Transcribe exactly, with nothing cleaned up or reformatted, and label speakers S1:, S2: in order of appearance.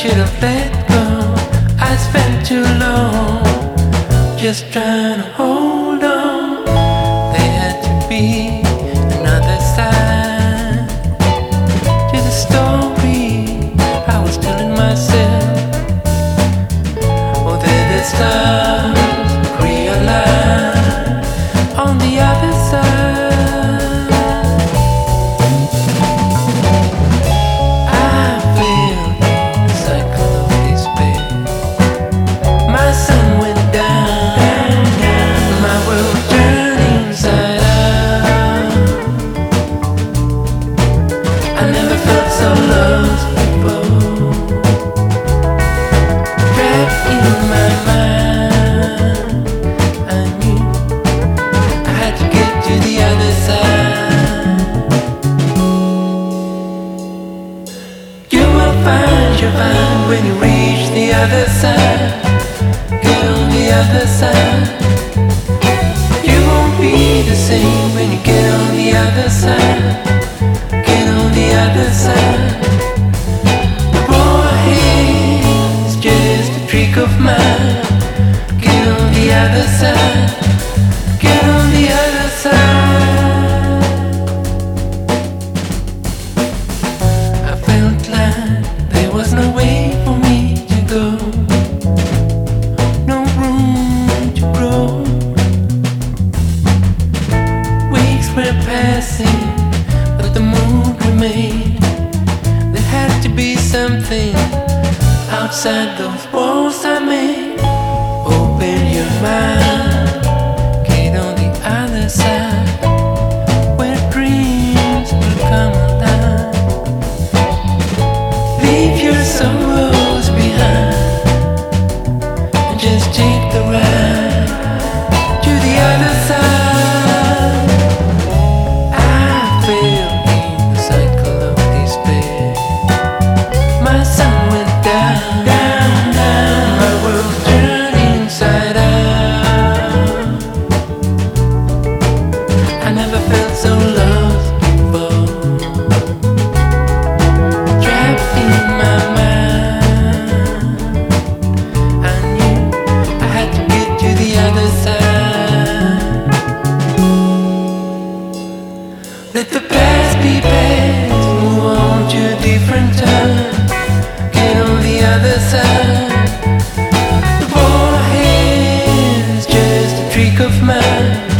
S1: should have let go. I spent too long just trying to hold on. There had to be another side to the story I was telling myself. Oh, there the stars realign on the other side. When you reach the other side, get on the other side. You won't be the same when you get on the other side. Get on the other side. Boy, it's just a trick of mine. Get on the other side. Get on the other side. I felt like there was no way for me to go, no room to grow. Weeks were passing, but the mood remained. There had to be something outside those walls I made. Open your mind, get on the other side, where dreams will come alive. Leave your sorrows behind and just take the ride to the other side. I fell in the cycle of despair. My sun went down, down, down. My world turned inside out. I never felt so lost before. Trapped in my mind, I knew I had to get to the other side. Let the past be past, move on to a different time. Get on the other side. The ball ahead is just a trick of mine.